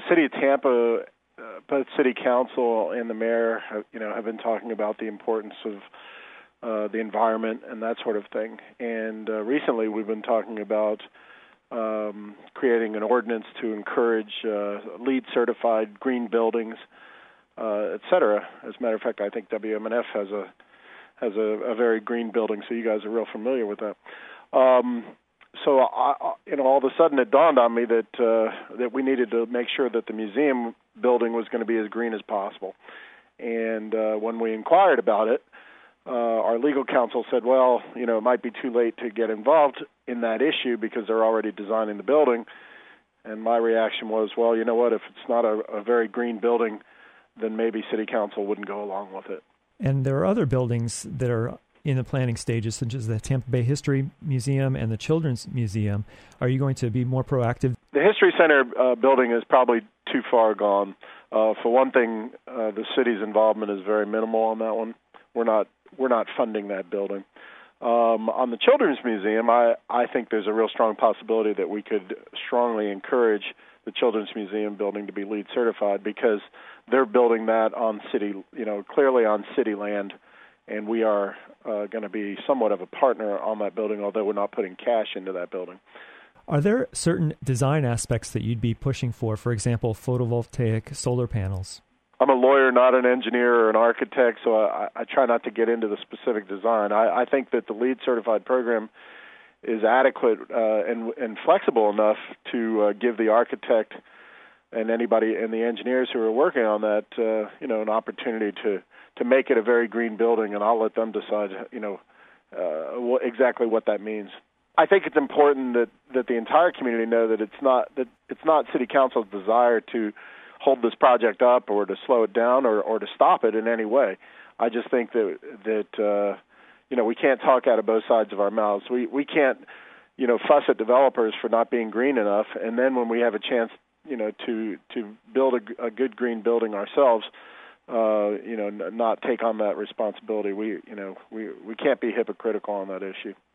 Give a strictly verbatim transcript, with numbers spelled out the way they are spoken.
city of Tampa, uh, both city council and the mayor, have, you know, have been talking about the importance of uh, the environment and that sort of thing. And uh, recently, we've been talking about um, creating an ordinance to encourage uh, LEED certified green buildings, uh, et cetera. As a matter of fact, I think W M N F has a has a, a very green building, so you guys are real familiar with that. Um, so, I, you know, all of a sudden it dawned on me that uh, that we needed to make sure that the museum building was going to be as green as possible. And uh, when we inquired about it, uh, our legal counsel said, well, you know, it might be too late to get involved in that issue because they're already designing the building. And my reaction was, well, you know what, if it's not a, a very green building, then maybe city council wouldn't go along with it. And there are other buildings that are in the planning stages, such as the Tampa Bay History Museum and the Children's Museum. Are you going to be more proactive? The History Center uh, building is probably too far gone. Uh, for one thing, uh, the city's involvement is very minimal on that one. We're not we're not funding that building. Um, on the Children's Museum, I, I think there's a real strong possibility that we could strongly encourage the Children's Museum building to be LEED certified because they're building that on city, you know, clearly on city land, and we are uh, going to be somewhat of a partner on that building, although we're not putting cash into that building. Are there certain design aspects that you'd be pushing for, for example, photovoltaic solar panels? I'm a lawyer, not an engineer or an architect, so I, I try not to get into the specific design. I, I think that the LEED certified program is adequate uh, and, and flexible enough to uh, give the architect and anybody and the engineers who are working on that, uh, you know, an opportunity to, to make it a very green building, and I'll let them decide, you know, uh, what, exactly what that means. I think it's important that, that the entire community know that it's not that it's not City Council's desire to hold this project up or to slow it down or, or to stop it in any way. I just think that that uh, you know we can't talk out of both sides of our mouths. We we can't you know fuss at developers for not being green enough, and then when we have a chance you know to to build a, a good green building ourselves, uh, you know n- not take on that responsibility. We you know we we can't be hypocritical on that issue.